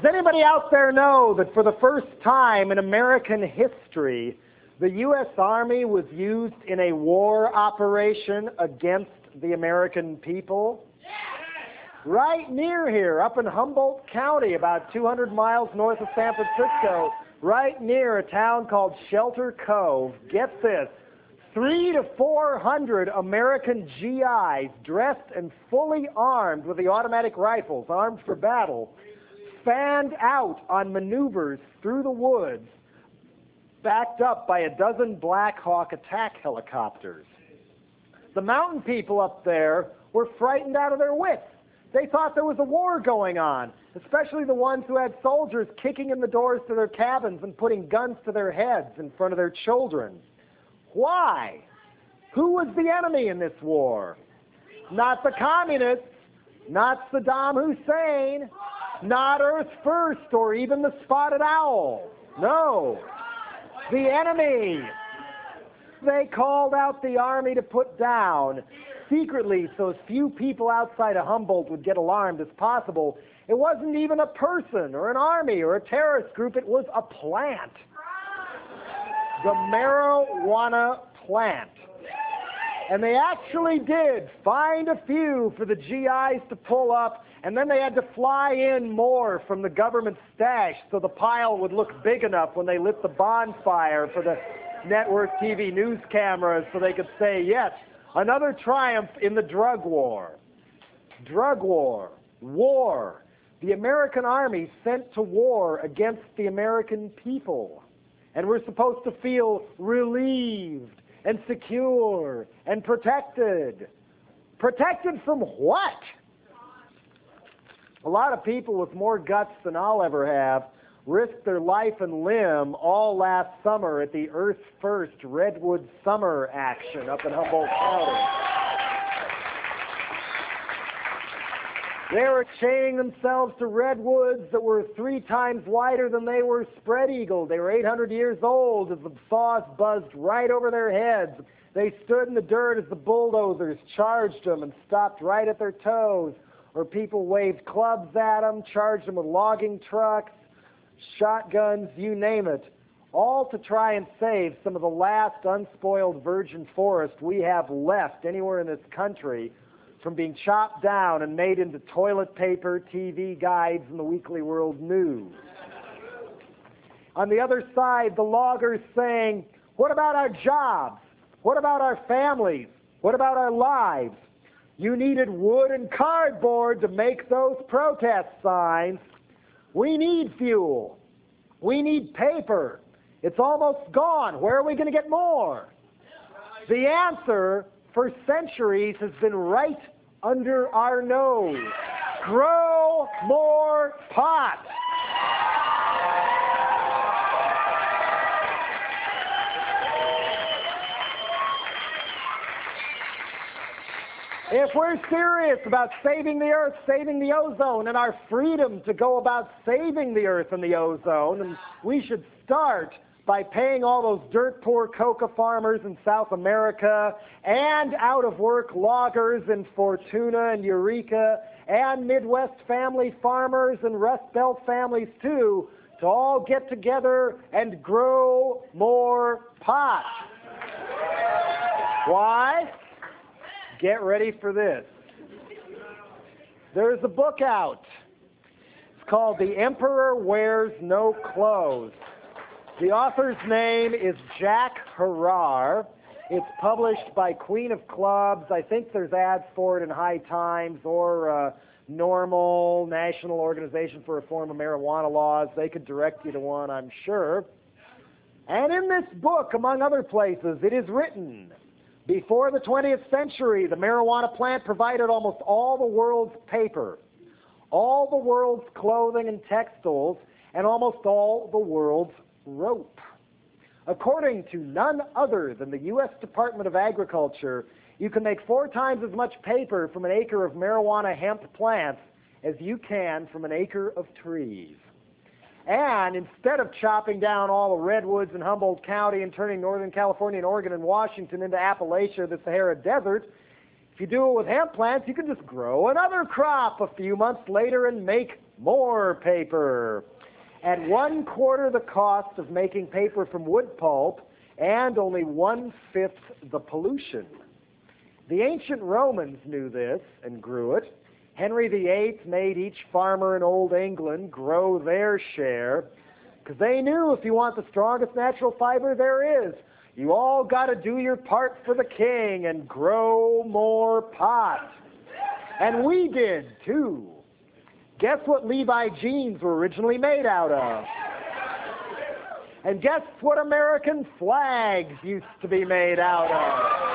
anybody out there know that for the first time in American history, the U.S. Army was used in a war operation against the American people? Right near here, up in Humboldt County, about 200 miles north of San Francisco, right near a town called Shelter Cove. Get this, 300 to 400 American GIs dressed and fully armed with the automatic rifles, armed for battle, fanned out on maneuvers through the woods, backed up by a dozen Black Hawk attack helicopters. The mountain people up there were frightened out of their wits. They thought there was a war going on, especially the ones who had soldiers kicking in the doors to their cabins and putting guns to their heads in front of their children. Why? Who was the enemy in this war? Not the communists, not Saddam Hussein, not Earth First or even the Spotted Owl. No. The enemy. They called out the army to put down secretly so as few people outside of Humboldt would get alarmed as possible. It wasn't even a person or an army or a terrorist group. It was a plant. The marijuana plant. And they actually did find a few for the GIs to pull up, and then they had to fly in more from the government stash so the pile would look big enough when they lit the bonfire for the network TV news cameras so they could say, yes, another triumph in the drug war. Drug war. War. The American army sent to war against the American people. And we're supposed to feel relieved and secure and protected. Protected from what? A lot of people with more guts than I'll ever have risked their life and limb all last summer at the Earth First Redwood Summer action up in Humboldt County. They were chaining themselves to redwoods that were 3 times wider than they were spread eagle. They were 800 years old as the saws buzzed right over their heads. They stood in the dirt as the bulldozers charged them and stopped right at their toes. Or people waved clubs at them, charged them with logging trucks, shotguns, you name it, all to try and save some of the last unspoiled virgin forest we have left anywhere in this country from being chopped down and made into toilet paper, TV guides, and the Weekly World News. On the other side, the loggers saying, what about our jobs? What about our families? What about our lives? You needed wood and cardboard to make those protest signs. We need fuel. We need paper. It's almost gone. Where are we going to get more? The answer for centuries has been right under our nose. Grow more pot. If we're serious about saving the earth, saving the ozone, and our freedom to go about saving the earth and the ozone, and we should start by paying all those dirt-poor coca farmers in South America and out-of-work loggers in Fortuna and Eureka and Midwest family farmers and Rust Belt families too, to all get together and grow more pot. Why? Get ready for this. There's a book out. It's called The Emperor Wears No Clothes. The author's name is Jack Harrar. It's published by Queen of Clubs. I think there's ads for it in High Times or Normal, National Organization for Reform of Marijuana Laws. They could direct you to one, I'm sure. And in this book, among other places, it is written, before the 20th century, the marijuana plant provided almost all the world's paper, all the world's clothing and textiles, and almost all the world's rope. According to none other than the U.S. Department of Agriculture, you can make 4 times as much paper from an acre of marijuana hemp plants as you can from an acre of trees. And instead of chopping down all the redwoods in Humboldt County and turning Northern California and Oregon and Washington into Appalachia, the Sahara Desert, if you do it with hemp plants, you can just grow another crop a few months later and make more paper. At 1/4 the cost of making paper from wood pulp and only 1/5 the pollution. The ancient Romans knew this and grew it. Henry VIII made each farmer in Old England grow their share because they knew if you want the strongest natural fiber there is, you all got to do your part for the king and grow more pot. And we did, too. Guess what Levi jeans were originally made out of? And guess what American flags used to be made out of?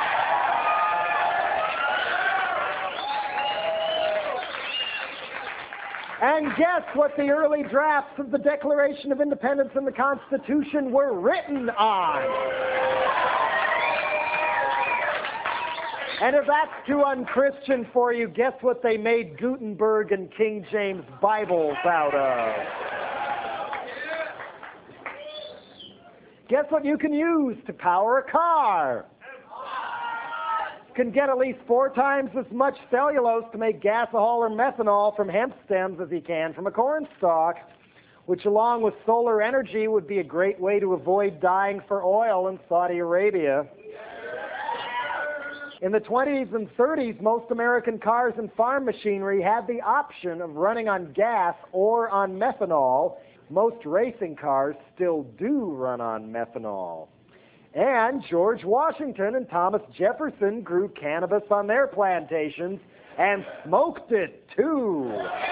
And guess what the early drafts of the Declaration of Independence and the Constitution were written on? And if that's too unchristian for you, guess what they made Gutenberg and King James Bibles out of? Guess what you can use to power a car? Can get at least 4 times as much cellulose to make gasohol or methanol from hemp stems as he can from a corn stalk, which along with solar energy would be a great way to avoid dying for oil in Saudi Arabia. In the 20s and 30s, most American cars and farm machinery had the option of running on gas or on methanol. Most racing cars still do run on methanol. And George Washington and Thomas Jefferson grew cannabis on their plantations and smoked it, too.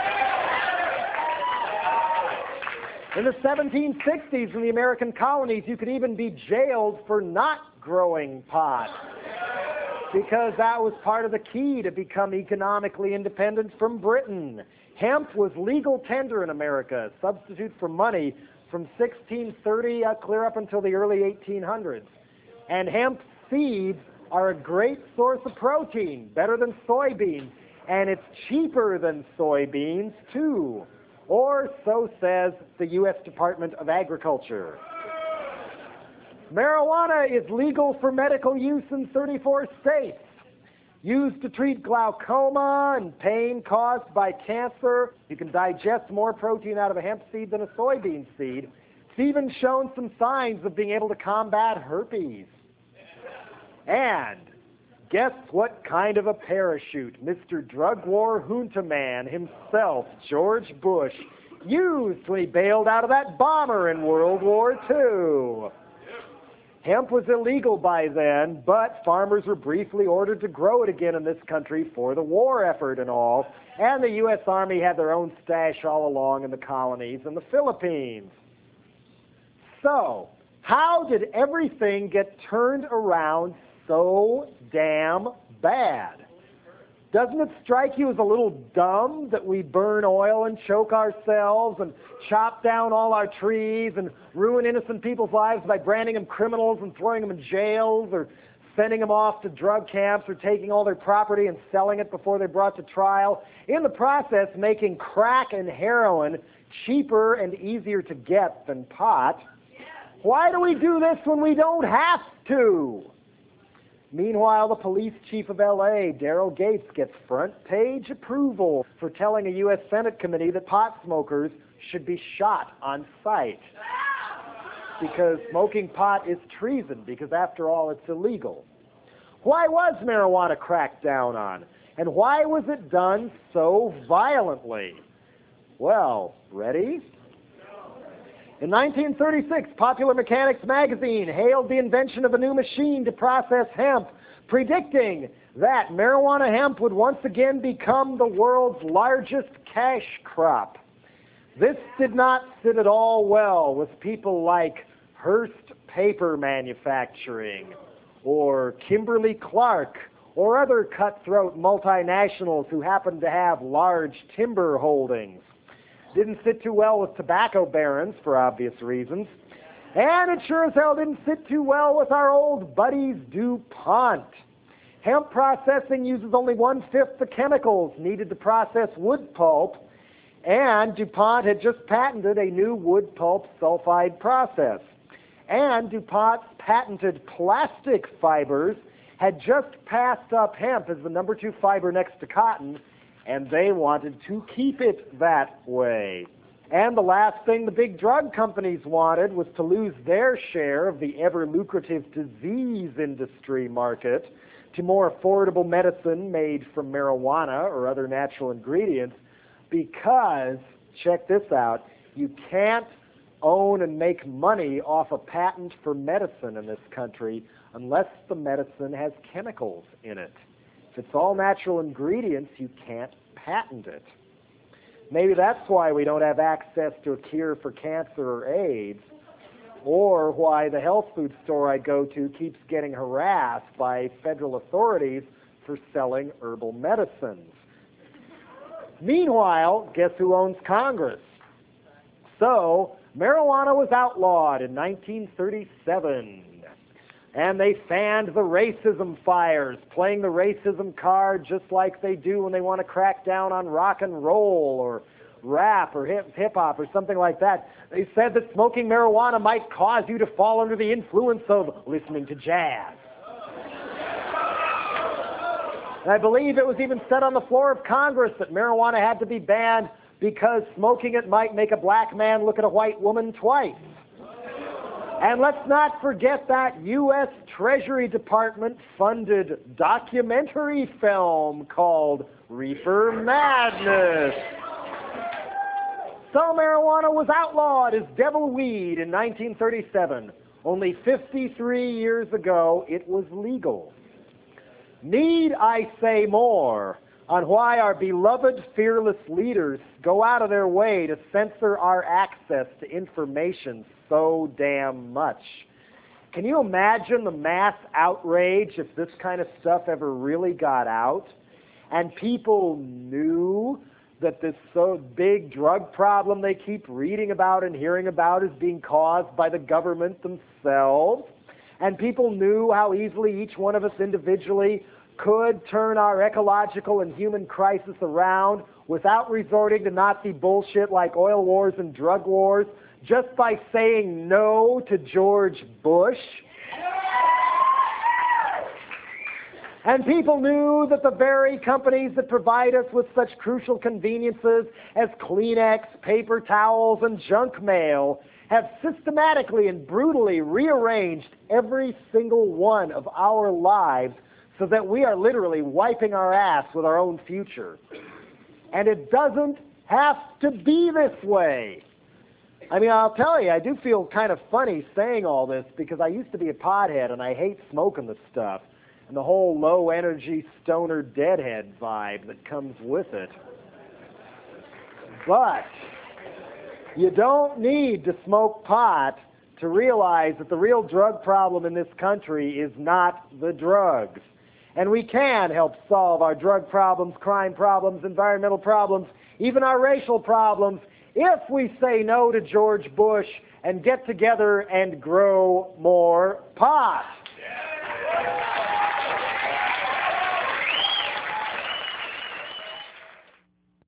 In the 1760s, in the American colonies, you could even be jailed for not growing pot, because that was part of the key to become economically independent from Britain. Hemp was legal tender in America, a substitute for money, from 1630 clear up until the early 1800s. And hemp seeds are a great source of protein, better than soybeans, and it's cheaper than soybeans, too. Or so says the U.S. Department of Agriculture. Marijuana is legal for medical use in 34 states. Used to treat glaucoma and pain caused by cancer. You can digest more protein out of a hemp seed than a soybean seed. It's even shown some signs of being able to combat herpes. And guess what kind of a parachute Mr. Drug War Junta Man himself, George Bush, used when he bailed out of that bomber in World War II. Hemp was illegal by then, but farmers were briefly ordered to grow it again in this country for the war effort and all, and the U.S. Army had their own stash all along in the colonies and the Philippines. So, how did everything get turned around so damn bad? Doesn't it strike you as a little dumb that we burn oil and choke ourselves and chop down all our trees and ruin innocent people's lives by branding them criminals and throwing them in jails or sending them off to drug camps or taking all their property and selling it before they're brought to trial, in the process making crack and heroin cheaper and easier to get than pot? Why do we do this when we don't have to? Meanwhile, the police chief of L.A., Daryl Gates, gets front-page approval for telling a U.S. Senate committee that pot smokers should be shot on sight. Because smoking pot is treason, because after all, it's illegal. Why was marijuana cracked down on? And why was it done so violently? Well, ready? In 1936, Popular Mechanics magazine hailed the invention of a new machine to process hemp, predicting that marijuana hemp would once again become the world's largest cash crop. This did not sit at all well with people like Hearst Paper Manufacturing, or Kimberly-Clark, or other cutthroat multinationals who happened to have large timber holdings. Didn't sit too well with tobacco barons for obvious reasons. And it sure as hell didn't sit too well with our old buddies DuPont. Hemp processing uses only 1/5 the chemicals needed to process wood pulp, and DuPont had just patented a new wood pulp sulfide process. And DuPont's patented plastic fibers had just passed up hemp as the #2 fiber next to cotton, and they wanted to keep it that way. And the last thing the big drug companies wanted was to lose their share of the ever-lucrative disease industry market to more affordable medicine made from marijuana or other natural ingredients because, check this out, you can't own and make money off a patent for medicine in this country unless the medicine has chemicals in it. If it's all natural ingredients, you can't patent it. Maybe that's why we don't have access to a cure for cancer or AIDS, or why the health food store I go to keeps getting harassed by federal authorities for selling herbal medicines. Meanwhile, guess who owns Congress? So, marijuana was outlawed in 1937. And they fanned the racism fires, playing the racism card just like they do when they want to crack down on rock and roll or rap or hip-hop or something like that. They said that smoking marijuana might cause you to fall under the influence of listening to jazz. And I believe it was even said on the floor of Congress that marijuana had to be banned because smoking it might make a black man look at a white woman twice. And let's not forget that U.S. Treasury Department funded documentary film called Reefer Madness. So marijuana was outlawed as devil weed in 1937. Only 53 years ago, it was legal. Need I say more on why our beloved fearless leaders go out of their way to censor our access to information so damn much? Can you imagine the mass outrage if this kind of stuff ever really got out and people knew that this so big drug problem they keep reading about and hearing about is being caused by the government themselves, and people knew how easily each one of us individually could turn our ecological and human crisis around without resorting to Nazi bullshit like oil wars and drug wars, just by saying no to George Bush. And people knew that the very companies that provide us with such crucial conveniences as Kleenex, paper towels, and junk mail have systematically and brutally rearranged every single one of our lives so that we are literally wiping our ass with our own future. And it doesn't have to be this way. I mean, I'll tell you, I do feel kind of funny saying all this because I used to be a pothead and I hate smoking the stuff and the whole low-energy stoner deadhead vibe that comes with it. But you don't need to smoke pot to realize that the real drug problem in this country is not the drugs. And we can help solve our drug problems, crime problems, environmental problems, even our racial problems, if we say no to George Bush and get together and grow more pot.